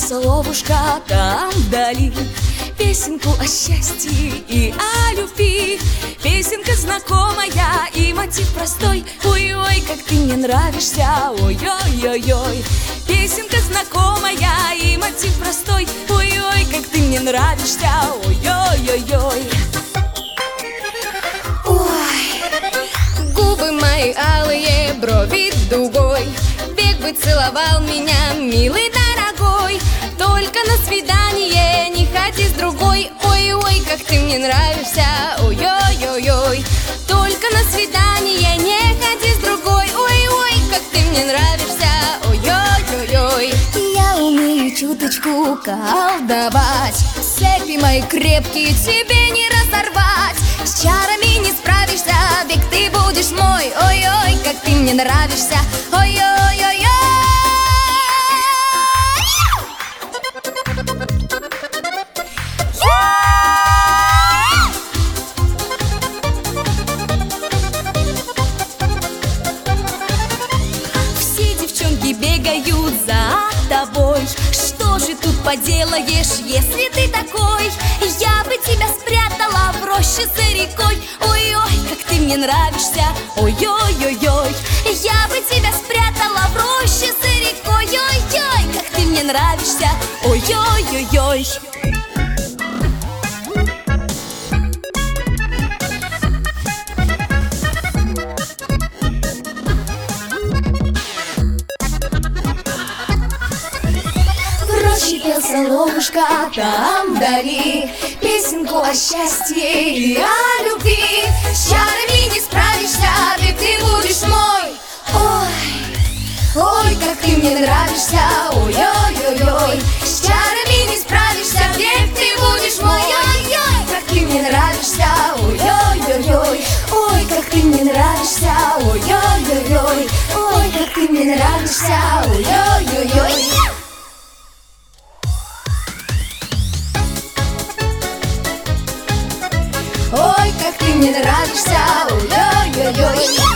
соловушка там вдали, песенку о счастье и о любви. Песенка знакомая и мотив простой. Ой-ой, как ты мне нравишься, ой-ой-ой-ой. Песенка знакомая и мотив простой. Ой-ой, как ты мне нравишься, ой-ой-ой-ой. Ой, губы мои алые, брови дугой. Век бы целовал меня, милый дорогой. Только на свидание не ходи с другой. Ой-ой, как ты мне нравишься, ой-ой-ой-ой. Только на свидание не ходи с другой. Ой-ой, как ты мне нравишься, ой-ой-ой-ой. Я умею чуточку колдовать, цепи мои крепкие тебе не разорвать. С чарами не справишься, век ты будешь мой. Ой-ой, как ты мне нравишься, ой-ой-ой-ой. Бегают за тобой. Что же тут поделаешь, если ты такой? Я бы тебя спрятала в роще за рекой. Ой-ой, как ты мне нравишься, ой-ой-ой-ой. Я бы тебя спрятала в роще за рекой. Ой-ой, как ты мне нравишься, ой-ой-ой-ой. Пел соловушка там вдали, песенку о счастье и о любви. С чарами не справишься, ведь ты будешь мой. Ой, ой, как ты мне нравишься, ой-ой-ой-ой. С чарами не справишься, ведь ты будешь мой. Ой-ой, как ты мне нравишься, ой-ой-ой-ой. Ой, как ты мне нравишься, ой-ой-ой-ой. Ой, как ты мне нравишься, ой-ой-ой-ой. Ой, как ты мне нравишься, ой-ой-ой-ой.